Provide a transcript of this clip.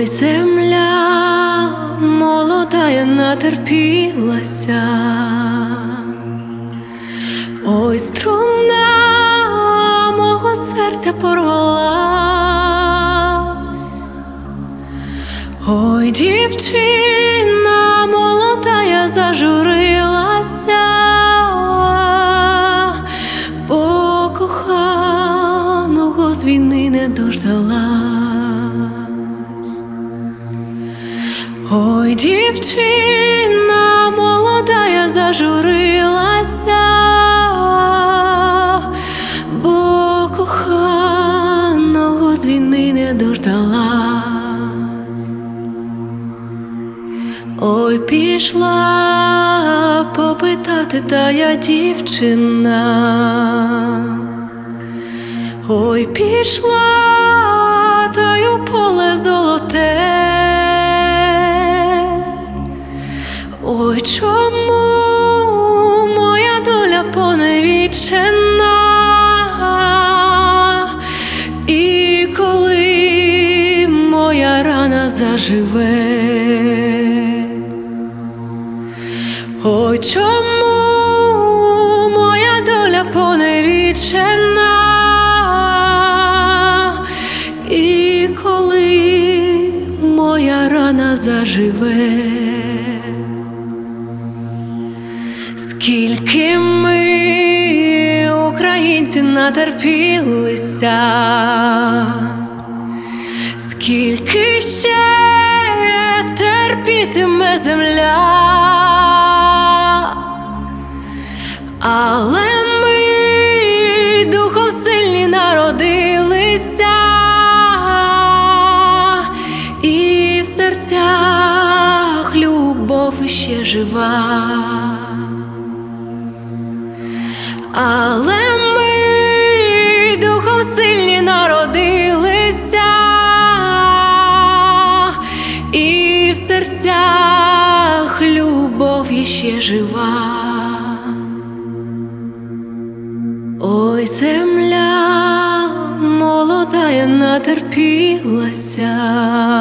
Ой, земля молодая натерпілася, ой, струна мого серця порвалась, ой, дівчина молодая зажурилася, бо коханого з війни не дождалась. Ой, дівчина молодая зажурилася, бо коханого з війни не дождалась. Ой, пішла попитати тая дівчина, ой, пішла та й у поле золоте. Ой, чому моя доля поневічена, і коли моя рана заживе? Ой, чому моя доля поневічена, і коли моя рана заживе? Скільки ми, українці, натерпілися, скільки ще терпітиме земля, але ми духом сильні народилися, і в серцях любов іще жива. Але ми духом сильні народилися, і в серцях любов іще жива. Ой, земля молодая натерпілася,